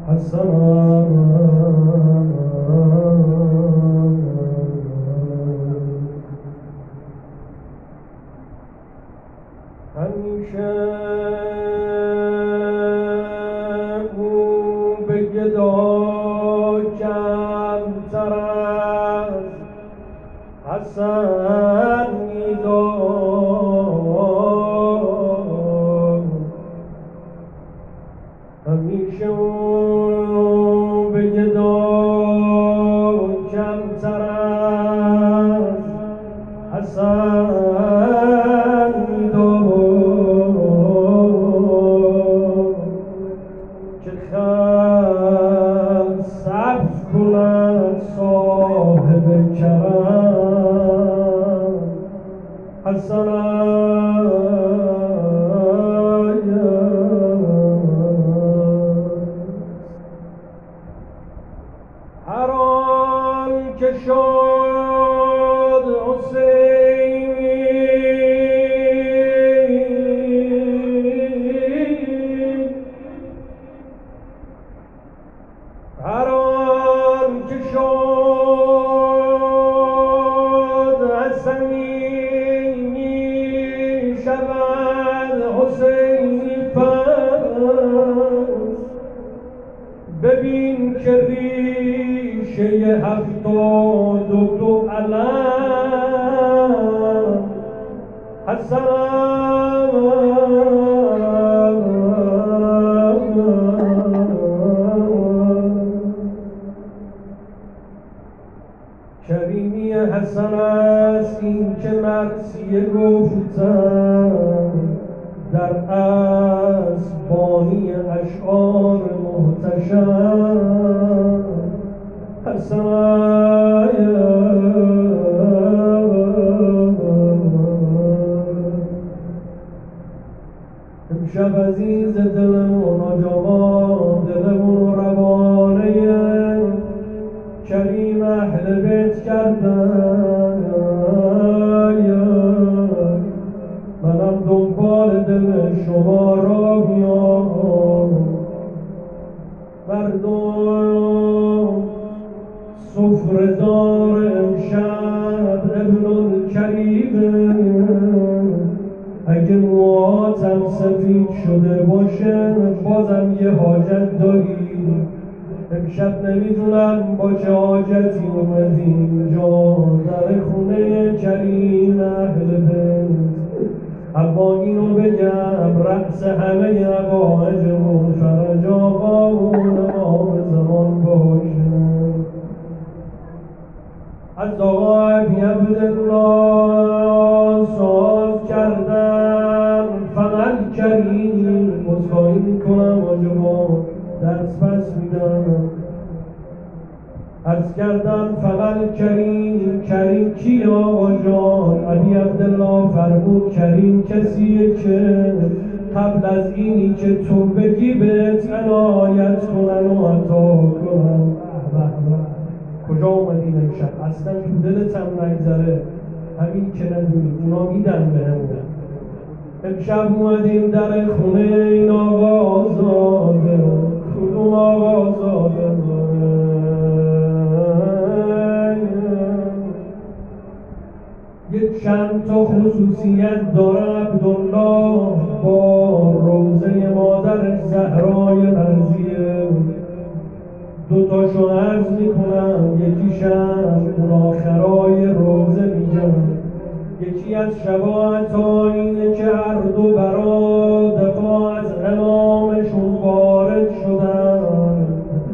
حسن همیشه او به گدا کمتر از حسن می‌داد. همیشه او به گدا کمتر از حسن می‌داد که خلق سبز کند صاحب کرم حسن هر آن که شد حسینی هر آن که شد حسنی می شود حسینی پس ببین که ریشه 72 علم حسن کریمی حسن است این که مرثیه گفتم در اسبانی اشعار محتشم حسن امشب عزیز دلمون آجاما دلمون روانه کریم اهل بیت کردن منم دنبال دل شما را میام مردم سفره‌دار امشب ابن الکریم اگه موهاتم سفید شده باشه بازم یه حاجت داری امشب نمیدونم با چه حاجتی اومدی اینجا در خونه کریم اهل بیت اما اینو بگم رأس همه حوایجمون فرج آقامون امام زمان باشه از آقا ابی عبدالله سوال کردم فقط کریم عذرخواهی میکنم آجابا درس پس میدم عرض کردم فقط کریم کی آقا جان ابی عبدالله فرمود کریم کسیه که قبل از اینی که تو بگی بهت عنایت کنن و عطا کنن کجا اومدیم امشب اصلا تو دلت هم نگذره همین که ندونی اونا میدن به همون امشب اومدیم در خونه این آقا آزاده کدوم آقا آزاده یه چند تا خصوصیت داره عبدالله با روزه مادرش زهرای مرضیه دوتاشو عرض میکنم یکیشم اون آخرای روزه میگم یکی از شباهت ها اینه که هر دو برا دفاع از امامشون وارد شدن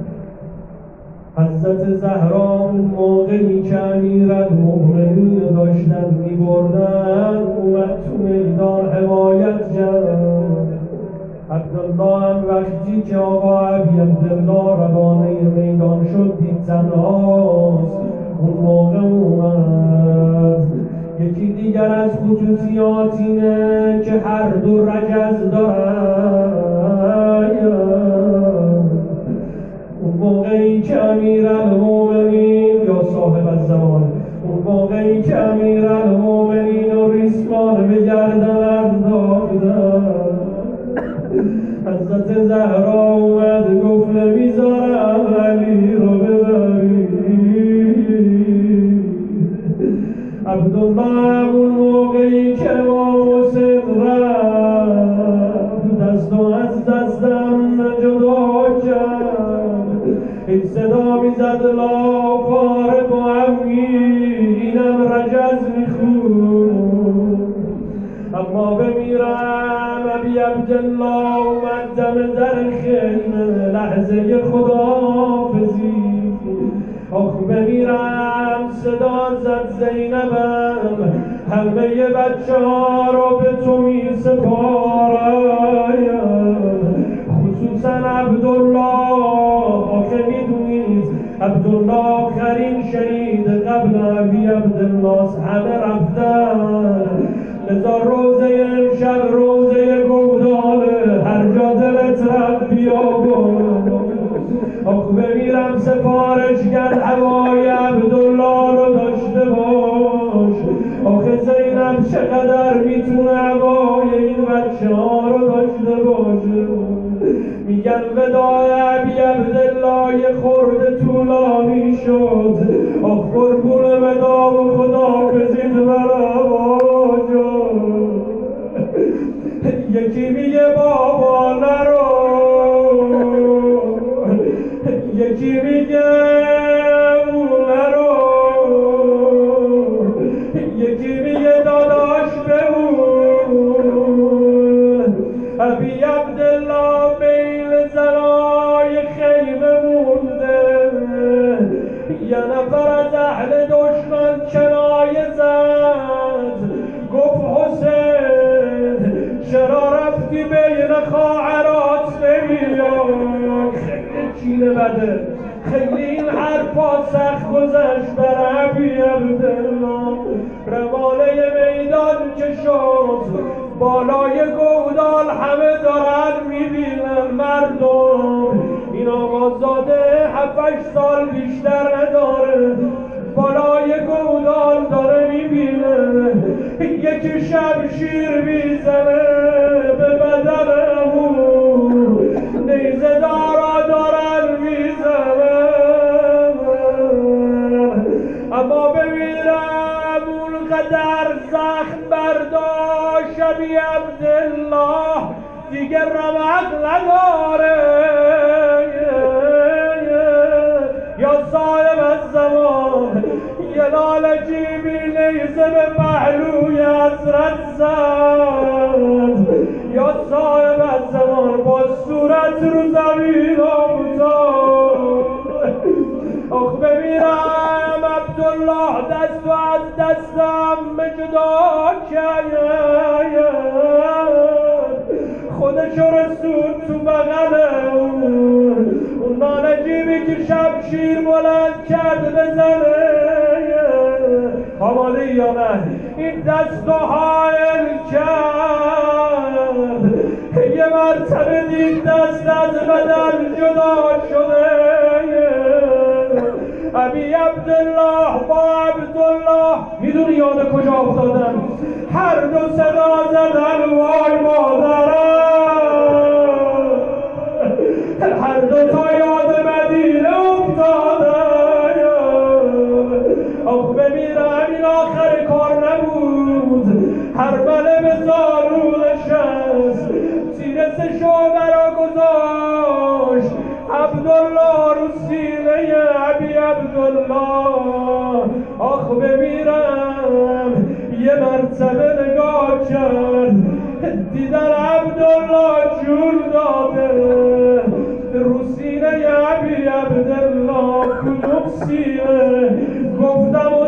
حضرت زهرا اون موقعی که امیرالمؤمنین داشتن میبردن اومد تو میدان حمایت کرد عبدالله هم وقتی که آقا ابی عبدالله روانه میدان شد دید تنهاست اون موقع اومد یکی دیگر از خصوصیات اینه که هر دو رجز دارن اون موقعی که امیرالمؤمنین یا صاحب الزمان اون موقعی که امیرالمؤمنین و ریسمان به گردن انداختن حضرت زهرا اومد گفت نمیذارم این صدا میزد لافاره با امی اینم رجز میخون اما بمیرم ابی عبدالله اومد دم در خیمه لحظه خداحافظی آخ بمیرم صدا زد زینبم همه بچه ها رو به تو می سپارم خصوصا عبدالله آخه میدونید عبدالله آخرین شهید قبل ابی عبدالله همه رفتن لذا روزه امشب روزه گوداله هر جا دلت رفت بیا آخ بمیرم سفارشگر هوای عبدالله رو داشته باش آخه زینب چقدر میتونه هوای این بچه ها رو داشته باشه میگن وداع ابی عبدالله یه خورده طولانی شد آخ قربون وداع و خداحافظیت برم آجا یکی میگه بابا نرو یکی میگه نرو یکی میگه داداش بمون ابی عبدالله بین زنای خیمه مونده یه نفر از اهل دشمن کنایه زد گفت حسین چرا رفتی بین خواهرات نمیاد خیلی چینه بده خیلی این حرفا سخت گذشت بر ابی عبدالله روانه میدان که شد بالای گودال همه دارن میبینن مردم این آقازاده 7-8 سال بیشتر نداره بالای گودال داره میبینه یکی شمشیر میزنه به بدنمون نیزه دارا دارن میزنن اما بمیرم اون قدر زخم برداشت ابی عبدالله دیگه رمق نداره یا صاحب الزمان یه لالجیبی نیزه به پهلوی حضرت زد یا صاحب الزمان با صورت رو زمین افتاد آخ بمیرم عبدالله دست و از دستم جدا کرد خودشو رسون تو بغل اون نالجیبی که شمشیر بلند کرد بزنه آماده یا نه این دست و حائل کرد یه مرتبه دید دست از بدن جدا شده ابی عبدالله با عبدالله میدونی یاد کجا افتادن هر دو صدا زدن وای مادرم هر دو تا یاد مدینه افتادن آخ بمیرم این آخر کار نبود هر بله به زانو نشست سینه برا گذاشت عبدالله رو سینه ابی عبدالله آخ بمیرم یه مرتبه نگاه کرد دیدن عبدالله جون داده رو سینه ابی عبدالله کدوم سینه گفتم